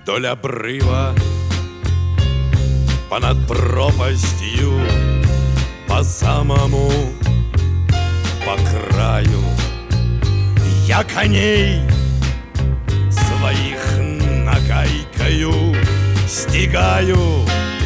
Вдоль обрыва, понад пропастью, по самому, по краю, я коней своих нагайкою стигаю,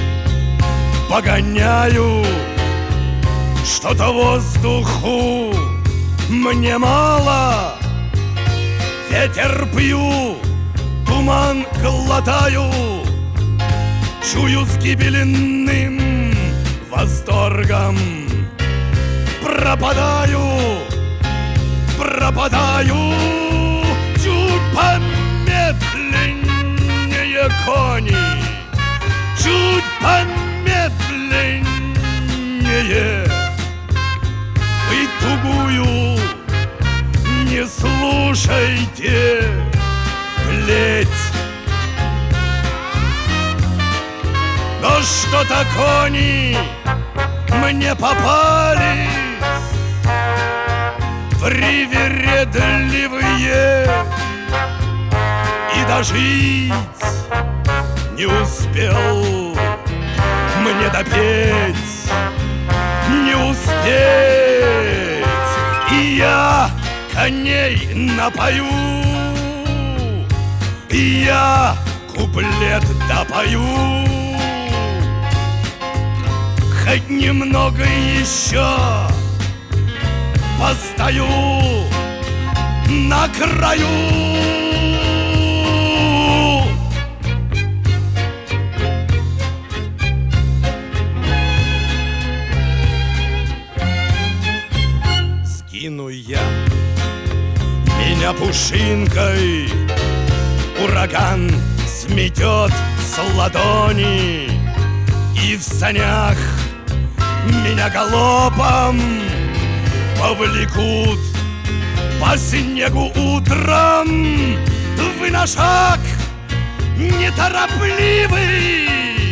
погоняю. Что-то воздуху мне мало, ветер пью, туман глотаю, чую с гибельным восторгом. Пропадаю, пропадаю, чуть помедленнее кони, чуть помедленнее. Вы тугую не слушайте плеть. Но что-то кони мне попались привередливые, и дожить не успел мне допеть, не успеть. И я коней напою, и я куплет допою. Хоть немного еще постою на краю. Скину я меня пушинкой, ураган сметет с ладони, и в санях меня галопом повлекут по снегу утром. Вы на шаг неторопливый,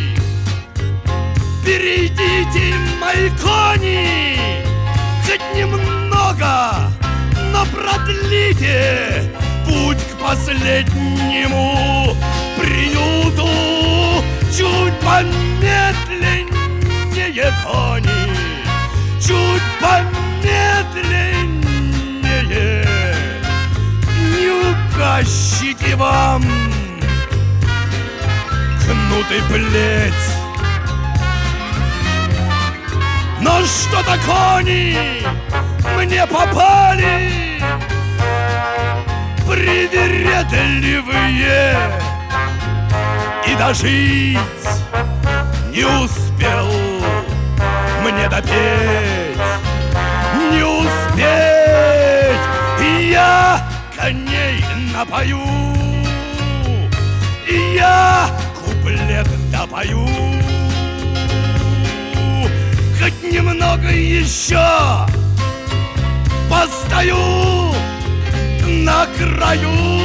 перейдите, мои кони, хоть немного, но продлите путь к последнему приюту. Чуть помедленнее, кони, чуть помедленнее. Не угощите вам кнут и плеть. Но что-то кони мне попали привередливые, и дожить не успел мне допеть, не успеть. И я коней напою, и я куплет допою. Хоть немного еще постою на краю.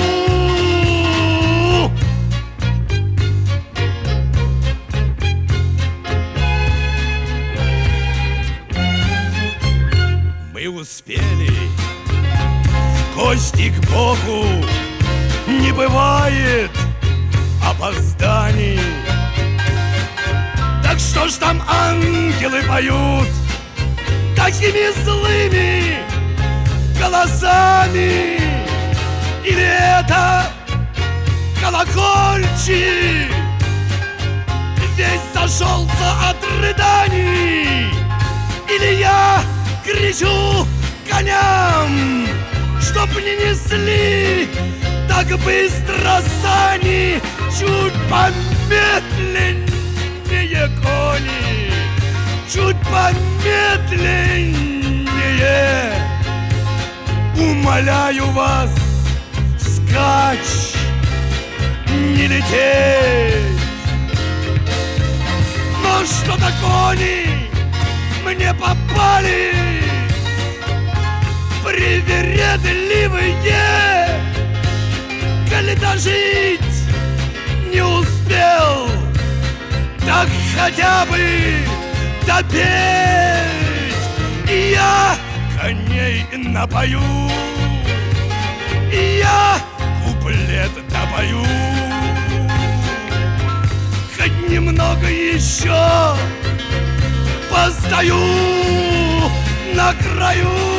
Мы успели в гости к Богу, не бывает опозданий. Так что ж там ангелы поют такими злыми голосами? Или это колокольчик весь зашелся от рыданий? Или я кричу коням, чтоб не несли так быстро сани? Чуть помедленнее, кони, чуть помедленнее. Умоляю вас, вскачь, не лететь. Но что-то кони мне попали привередливые, коли дожить не успел, так хотя бы допеть. И я коней напою, и я куплет допою. еще постою на краю.